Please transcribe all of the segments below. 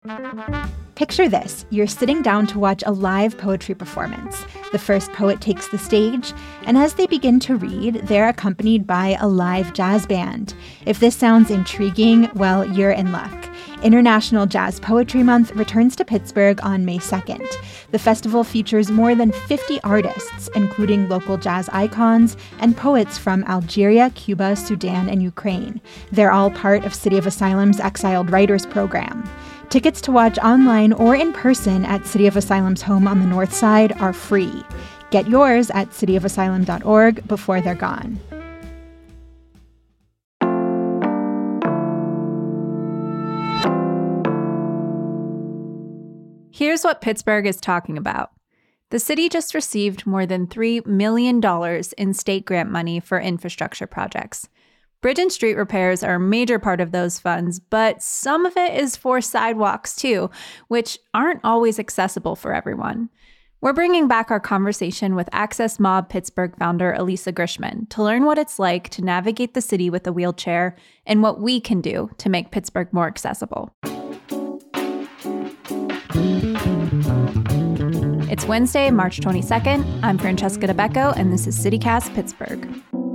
Picture this. You're sitting down to watch a live poetry performance. The first poet takes the stage, and as they begin to read, they're accompanied by a live jazz band. If this sounds intriguing, well, you're in luck. International Jazz Poetry Month returns to Pittsburgh on May 2nd. The festival features more than 50 artists, including local jazz icons and poets from Algeria, Cuba, Sudan, and Ukraine. They're all part of City of Asylum's Exiled Writers Program. Tickets to watch online or in person at City of Asylum's home on the north side are free. Get yours at cityofasylum.org before they're gone. Here's what Pittsburgh is talking about. The city just received more than $3 million in state grant money for infrastructure projects. Bridge and street repairs are a major part of those funds, but some of it is for sidewalks too, which aren't always accessible for everyone. We're bringing back our conversation with Access Mob Pittsburgh founder Elisa Grishman to learn what it's like to navigate the city with a wheelchair and what we can do to make Pittsburgh more accessible. It's Wednesday, March 22nd. I'm Francesca DeBecco, and this is CityCast Pittsburgh.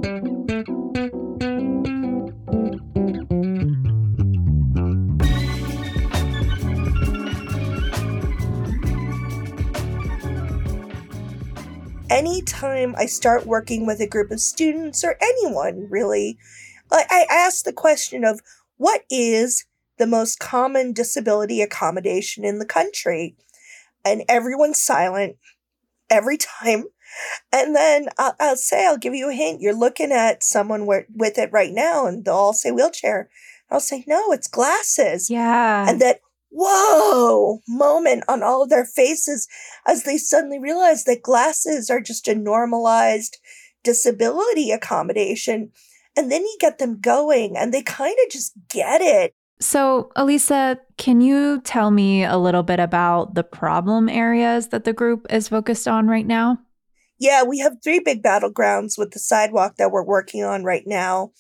Anytime I start working with a group of students or anyone, really, I ask the question of what is the most common disability accommodation in the country? And everyone's silent every time. And then I'll give you a hint. You're looking at someone with it right now, and they'll all say wheelchair. I'll say, no, it's glasses. Yeah. And that, whoa, moment on all of their faces as they suddenly realize that glasses are just a normalized disability accommodation. And then you get them going, and they kind of just get it. So, Elisa, can you tell me a little bit about the problem areas that the group is focused on right now? Yeah, we have 3 big battlegrounds with the sidewalk that we're working on right now.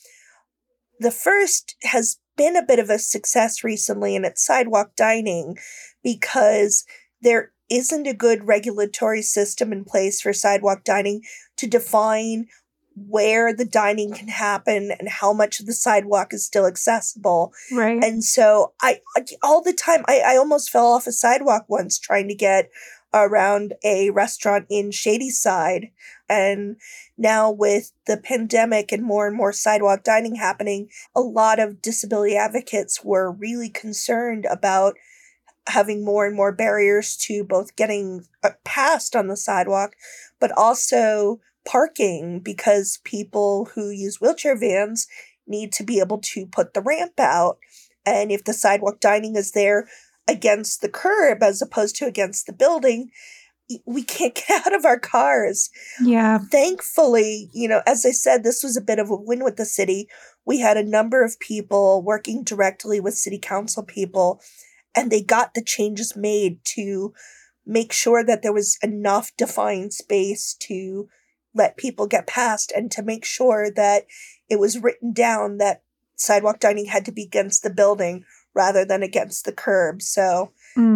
The first has been a bit of a success recently, and it's sidewalk dining, because there isn't a good regulatory system in place for sidewalk dining to define where the dining can happen and how much of the sidewalk is still accessible. Right. And so I all the time, I almost fell off a sidewalk once trying to get around a restaurant in Shadyside. And now with the pandemic and more sidewalk dining happening, a lot of disability advocates were really concerned about having more and more barriers to both getting past on the sidewalk, but also parking, because people who use wheelchair vans need to be able to put the ramp out. And if the sidewalk dining is there against the curb as opposed to against the building, we can't get out of our cars. Yeah. Thankfully, as I said, this was a bit of a win with the city. We had a number of people working directly with city council people, and they got the changes made to make sure that there was enough defined space to let people get past, and to make sure that it was written down that sidewalk dining had to be against the building rather than against the curb. So,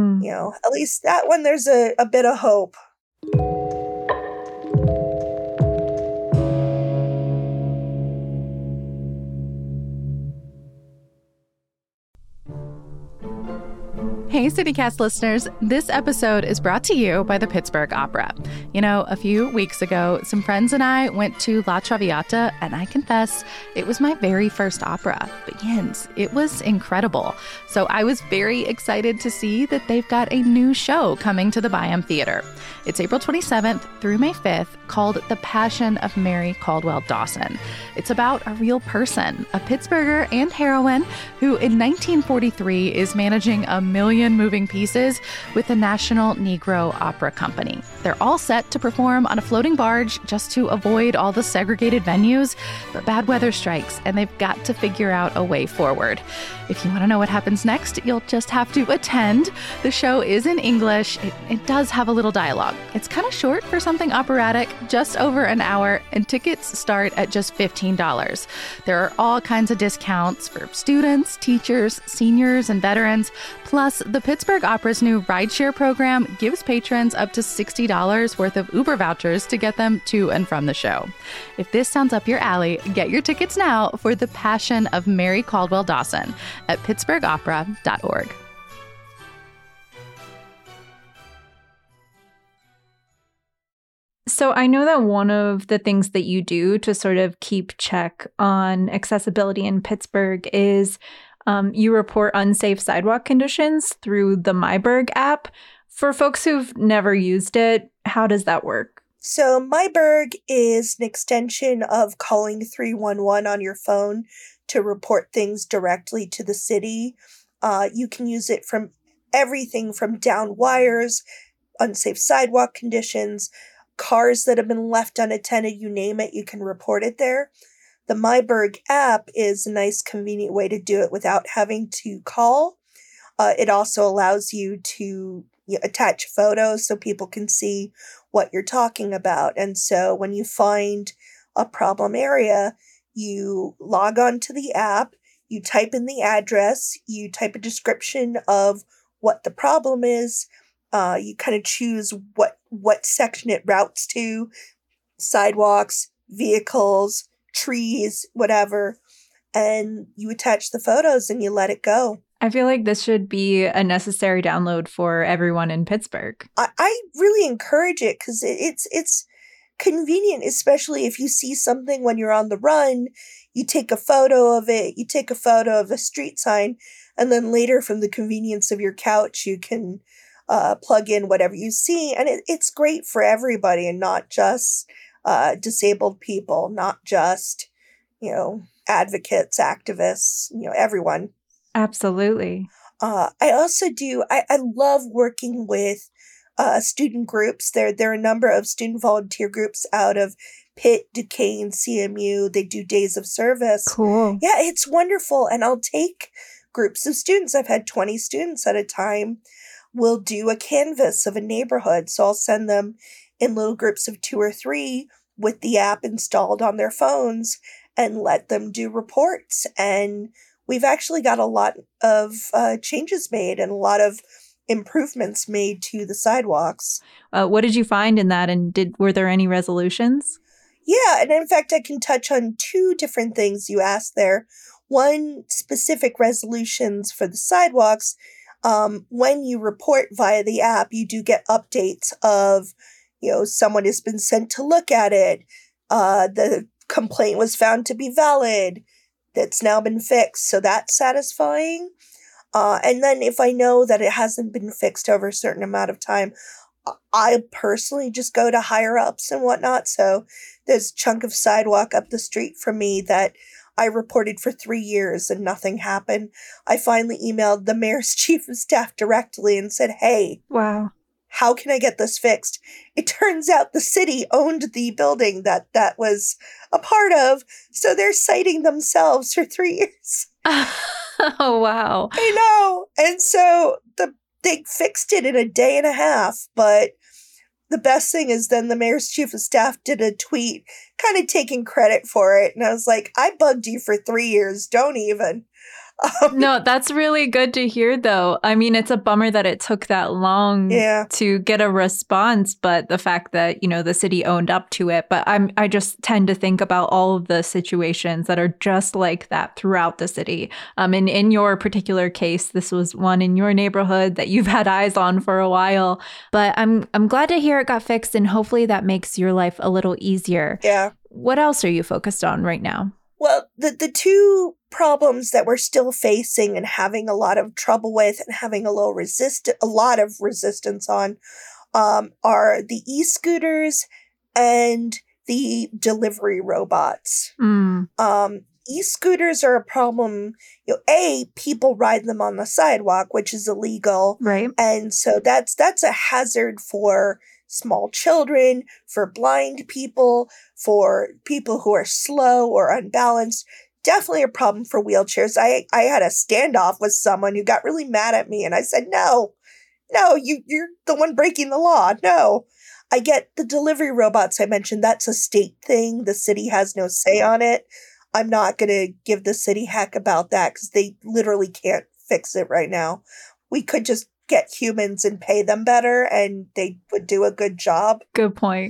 at least that one, there's a bit of hope. Hey, CityCast listeners. This episode is brought to you by the Pittsburgh Opera. A few weeks ago, some friends and I went to La Traviata, and I confess, it was my very first opera. But Jens, it was incredible. So I was very excited to see that they've got a new show coming to the Byham Theater. It's April 27th through May 5th, called The Passion of Mary Caldwell Dawson. It's about a real person, a Pittsburgher and heroine, who in 1943 is managing $1 million moving pieces with the National Negro Opera Company. They're all set to perform on a floating barge just to avoid all the segregated venues, but bad weather strikes and they've got to figure out a way forward. If you want to know what happens next, you'll just have to attend. The show is in English. It does have a little dialogue. It's kind of short for something operatic, just over an hour, and tickets start at just $15. There are all kinds of discounts for students, teachers, seniors, and veterans. Plus, Plus, the Pittsburgh Opera's new rideshare program gives patrons up to $60 worth of Uber vouchers to get them to and from the show. If this sounds up your alley, get your tickets now for The Passion of Mary Caldwell Dawson at pittsburghopera.org. So I know that one of the things that you do to sort of keep check on accessibility in Pittsburgh is you report unsafe sidewalk conditions through the MyBurgh app. For folks who've never used it, how does that work? So MyBurgh is an extension of calling 311 on your phone to report things directly to the city. You can use it from everything from down wires, unsafe sidewalk conditions, cars that have been left unattended, you name it, you can report it there. The MyBurgh app is a nice, convenient way to do it without having to call. It also allows you to attach photos so people can see what you're talking about. And so when you find a problem area, you log on to the app, you type in the address, you type a description of what the problem is. You kind of choose what section it routes to, sidewalks, vehicles, trees, whatever, and you attach the photos and you let it go. I feel like this should be a necessary download for everyone in Pittsburgh. I really encourage it because it's convenient, especially if you see something when you're on the run, you take a photo of it, you take a photo of a street sign, and then later from the convenience of your couch, you can plug in whatever you see. And it's great for everybody and not just disabled people, not just, advocates, activists, everyone. Absolutely. I also I love working with student groups. There are a number of student volunteer groups out of Pitt, Duquesne, CMU. They do days of service. Cool. Yeah, it's wonderful. And I'll take groups of students. I've had 20 students at a time. We'll do a canvas of a neighborhood. So I'll send them in little groups of 2 or 3 with the app installed on their phones and let them do reports. And we've actually got a lot of changes made and a lot of improvements made to the sidewalks. What did you find in that? And were there any resolutions? Yeah, and in fact, I can touch on 2 different things you asked there. One, specific resolutions for the sidewalks. When you report via the app, you do get updates of, someone has been sent to look at it. The complaint was found to be valid. That's now been fixed. So that's satisfying. And then if I know that it hasn't been fixed over a certain amount of time, I personally just go to higher ups and whatnot. So there's a chunk of sidewalk up the street from me that I reported for 3 years and nothing happened. I finally emailed the mayor's chief of staff directly and said, hey, wow, how can I get this fixed? It turns out the city owned the building that was a part of, so they're citing themselves for 3 years. Oh, wow. I know. And so they fixed it in a day and a half, but the best thing is then the mayor's chief of staff did a tweet kind of taking credit for it. And I was like, I bugged you for 3 years. Don't even. No, that's really good to hear, though. I mean, it's a bummer that it took that long to get a response, but the fact that, the city owned up to it. But I just tend to think about all of the situations that are just like that throughout the city. And in your particular case, this was one in your neighborhood that you've had eyes on for a while. But I'm glad to hear it got fixed, and hopefully that makes your life a little easier. Yeah. What else are you focused on right now? Well, the 2 problems that we're still facing and having a lot of trouble with and having a lot of resistance on are the e-scooters and the delivery robots. E-scooters are a problem. People ride them on the sidewalk, which is illegal. Right. And so that's a hazard for small children, for blind people, for people who are slow or unbalanced. Definitely a problem for wheelchairs. I had a standoff with someone who got really mad at me, and I said, no, you're the one breaking the law. No. I get the delivery robots I mentioned. That's a state thing. The city has no say on it. I'm not going to give the city heck about that because they literally can't fix it right now. we could just get humans and pay them better and they would do a good job. Good point.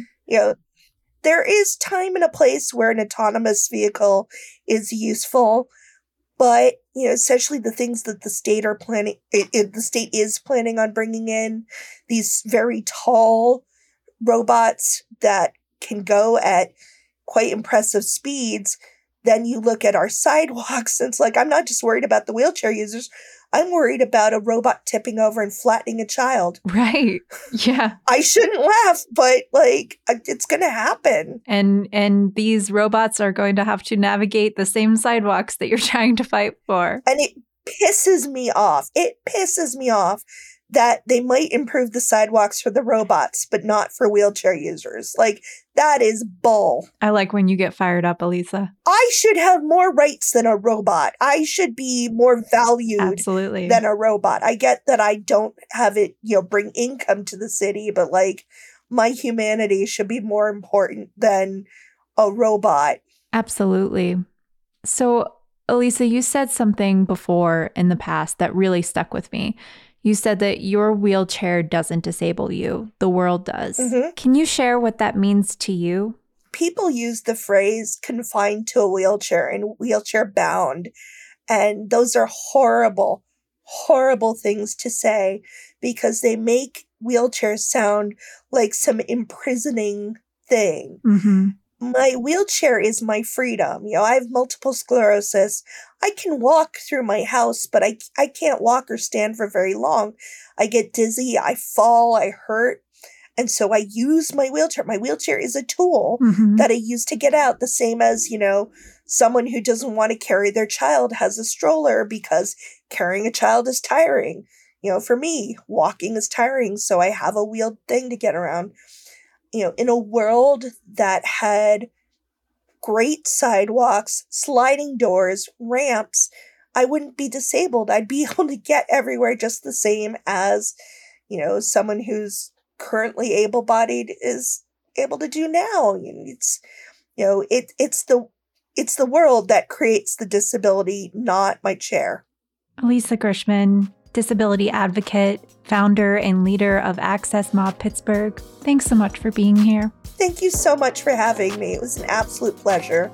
There is time and a place where an autonomous vehicle is useful, but essentially the things that the state are planning, the state is planning on bringing in, these very tall robots that can go at quite impressive speeds. Then you look at our sidewalks, and it's like, I'm not just worried about the wheelchair users. I'm worried about a robot tipping over and flattening a child. Right. Yeah. I shouldn't laugh, but it's going to happen. And these robots are going to have to navigate the same sidewalks that you're trying to fight for. And it pisses me off. It pisses me off that they might improve the sidewalks for the robots, but not for wheelchair users. That is bull. I like when you get fired up, Elisa. I should have more rights than a robot. I should be more valued Absolutely. Than a robot. I get that I don't have it, bring income to the city, but my humanity should be more important than a robot. Absolutely. So, Elisa, you said something before in the past that really stuck with me. You said that your wheelchair doesn't disable you. The world does. Mm-hmm. Can you share what that means to you? People use the phrase confined to a wheelchair and wheelchair bound. And those are horrible, horrible things to say because they make wheelchairs sound like some imprisoning thing. Mm-hmm. My wheelchair is my freedom. I have multiple sclerosis. I can walk through my house, but I can't walk or stand for very long. I get dizzy, I fall, I hurt. And so I use my wheelchair. My wheelchair is a tool that I use to get out. The same as, someone who doesn't want to carry their child has a stroller because carrying a child is tiring. For me, walking is tiring. So I have a wheeled thing to get around. In a world that had great sidewalks, sliding doors, ramps, I wouldn't be disabled. I'd be able to get everywhere just the same as, someone who's currently able-bodied is able to do now. It's the world that creates the disability, not my chair. Elisa Gershman, disability advocate, founder and leader of Access Mob Pittsburgh. Thanks so much for being here. Thank you so much for having me. It was an absolute pleasure.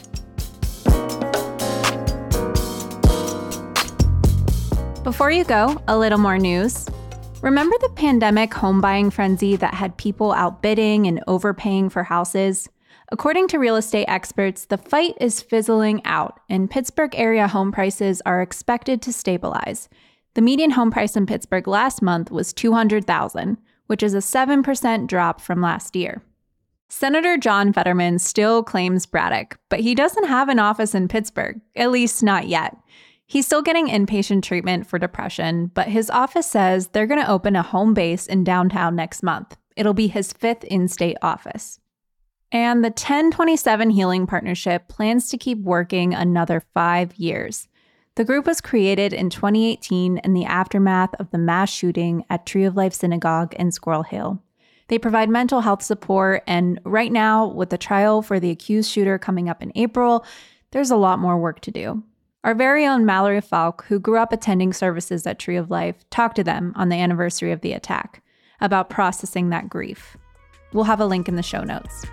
Before you go, a little more news. Remember the pandemic home buying frenzy that had people outbidding and overpaying for houses? According to real estate experts, the fight is fizzling out, and Pittsburgh area home prices are expected to stabilize. The median home price in Pittsburgh last month was $200,000, which is a 7% drop from last year. Senator John Fetterman still claims Braddock, but he doesn't have an office in Pittsburgh, at least not yet. He's still getting inpatient treatment for depression, but his office says they're going to open a home base in downtown next month. It'll be his 5th in-state office. And the 1027 Healing Partnership plans to keep working another 5 years. The group was created in 2018 in the aftermath of the mass shooting at Tree of Life Synagogue in Squirrel Hill. They provide mental health support, and right now, with the trial for the accused shooter coming up in April, there's a lot more work to do. Our very own Mallory Falk, who grew up attending services at Tree of Life, talked to them on the anniversary of the attack about processing that grief. We'll have a link in the show notes.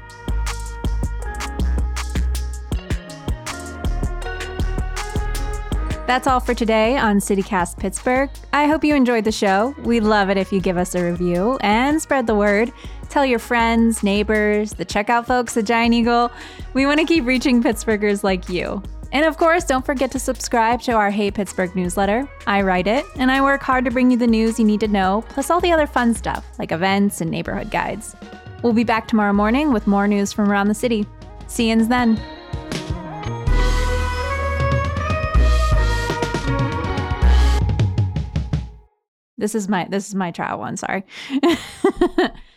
That's all for today on CityCast Pittsburgh. I hope you enjoyed the show. We'd love it if you give us a review and spread the word. Tell your friends, neighbors, the checkout folks at Giant Eagle. We want to keep reaching Pittsburghers like you. And of course, don't forget to subscribe to our Hey Pittsburgh newsletter. I write it, and I work hard to bring you the news you need to know, plus all the other fun stuff like events and neighborhood guides. We'll be back tomorrow morning with more news from around the city. See you then. This is my trial one, sorry.